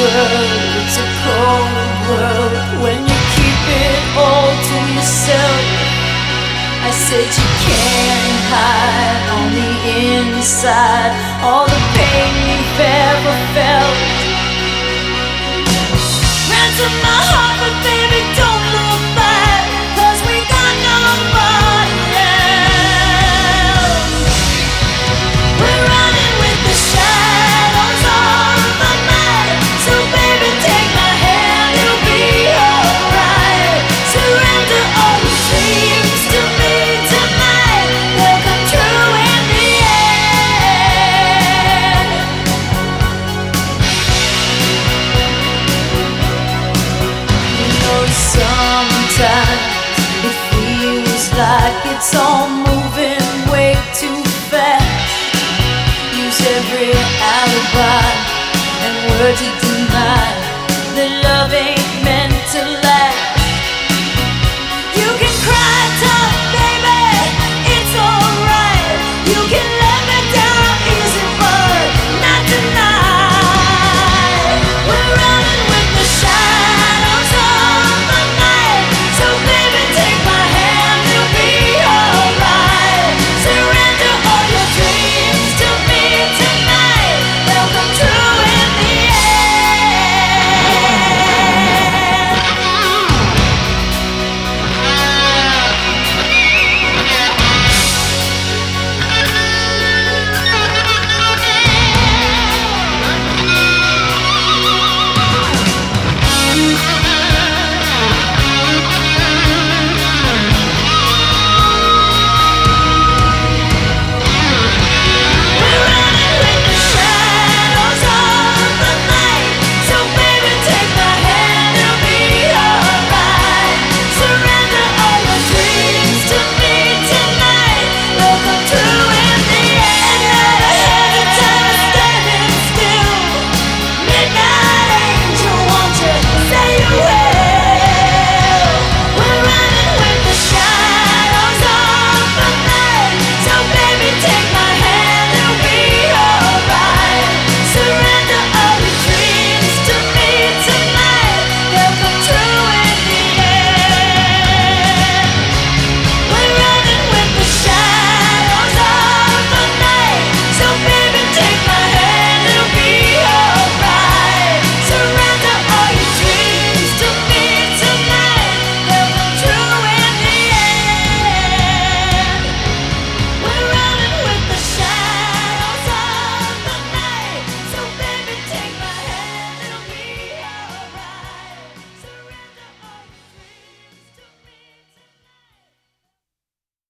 world, it's a cold world when you keep it all to yourself. I said you can't hide on the inside all the pain you've ever felt. Ransom my heart, but baby don't look back, 'cause we got nobody else. We're running with the shadows of the night, so baby take my hand, you'll be alright. Surrender all your dreams to me tonight, they'll come true in the end. You know sometimes it feels like it's all moving way too fast. Use every alibi and word to deny.